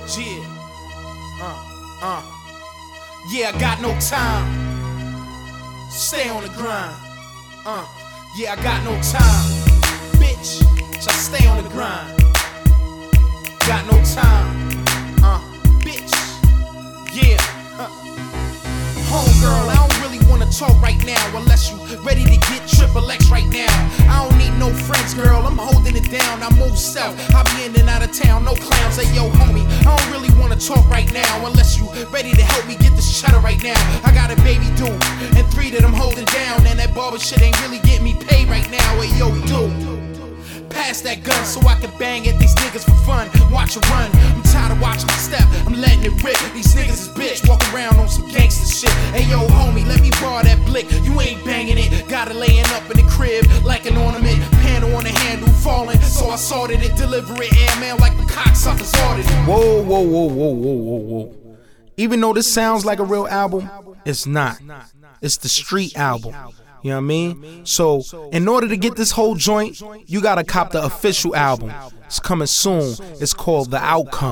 Yeah. Yeah, I got no time. Stay on the grind. Yeah, I got no time. Bitch, so I stay on the grind. Got no time. Bitch. Yeah. Homegirl, I don't really wanna talk right now unless you ready to get triple X right now. I don't need no friends, girl, I'm holding it down. I move south, I be in and out of town, no clowns. Hey yo, homie, I don't really wanna talk right now unless you ready to help me get this cheddar right now. I got a baby dude and 3 that I'm holding down, and that barber shit ain't really getting me paid right now. Hey yo, dude, pass that gun so I can bang at these niggas for fun. Watch her run, I'm tired of watching her step, I'm letting it rip. These niggas is bitch, walking around on some gangster shit. Hey yo, homie, let me borrow that blick, you ain't banging it. Got it laying up in the crib like an ornament, panel on the handle falling, so I sorted it, deliver it airmail like the cocksuckers ordered it. Whoa, whoa, whoa, whoa, whoa, whoa, whoa. Even though this sounds like a real album, it's not. It's the street album. You know what I mean? So, in order to get this whole joint, you gotta cop the official album. It's coming soon. It's called The Outcome.